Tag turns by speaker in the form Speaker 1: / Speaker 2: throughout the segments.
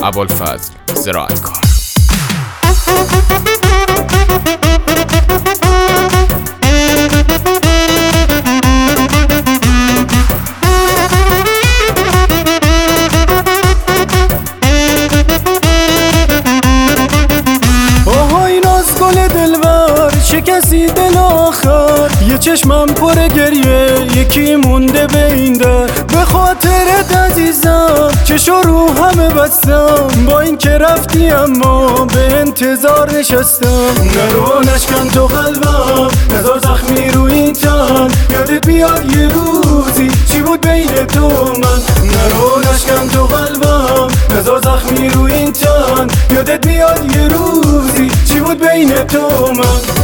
Speaker 1: ابوالفضل زراعتکار.
Speaker 2: چه کسی دل آخر یه چشمم پر گریه یکی مونده به این در به خاطرت عزیزم چشو رو همه بستم با این که رفتی اما به انتظار نشستم نرو نشکن تو قلبم نزار زخمی رو این تن یادت بیاد یه روزی چی بود بین تو من نرو نشکن تو قلبم نزار زخمی رو این تن یادت بیاد یه روزی چی بود بین تو من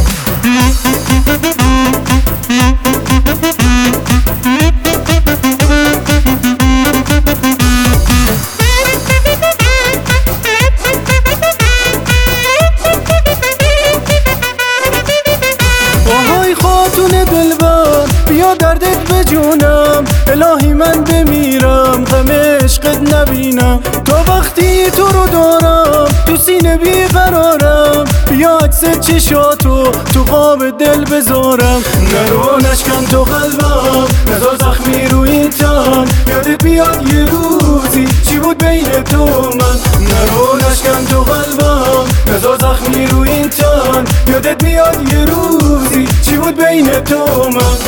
Speaker 2: آهای خاتون دلبر بیا دردت به جونم الهی من بمیرم غم عشقت نبینم تا وقتی تو رو دارم تو سینه بیقرارم بیا عکس چشاتو تو قاب دل بذارم نرو نشکن تو قلبم نزار زخمی رو این تن یادت بیاد یه روزی چی بود بین تو من نرو نشکن تو قلبم نزار زخمی رو این تن یادت بیاد یه روزی چی بود بین تو من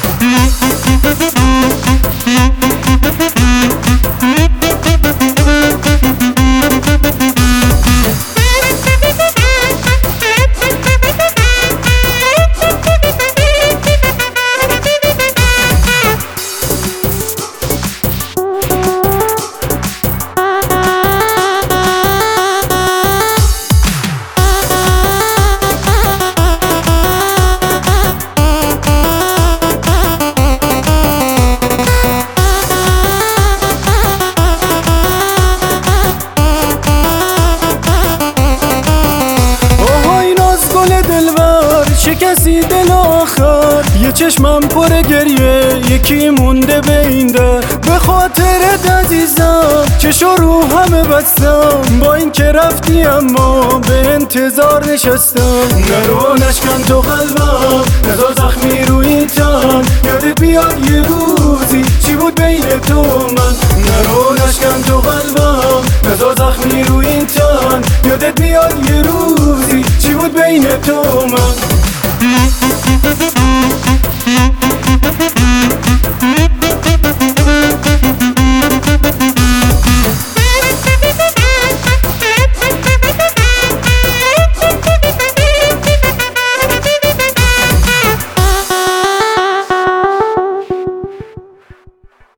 Speaker 2: چه کسی دل آخر یه چشمم پر گریه یکی مونده به این در به خاطرت عزیزم چشو رو همه بستم با این که رفتی اما به انتظار نشستم نرو نشکن تو قلبم نزار زخمی رو این تن یادت بیاد یه روزی چی بود بین تو من نرو نشکن تو قلبم نزار زخمی رو این تن یادت بیاد یه روزی چی بود بین تو من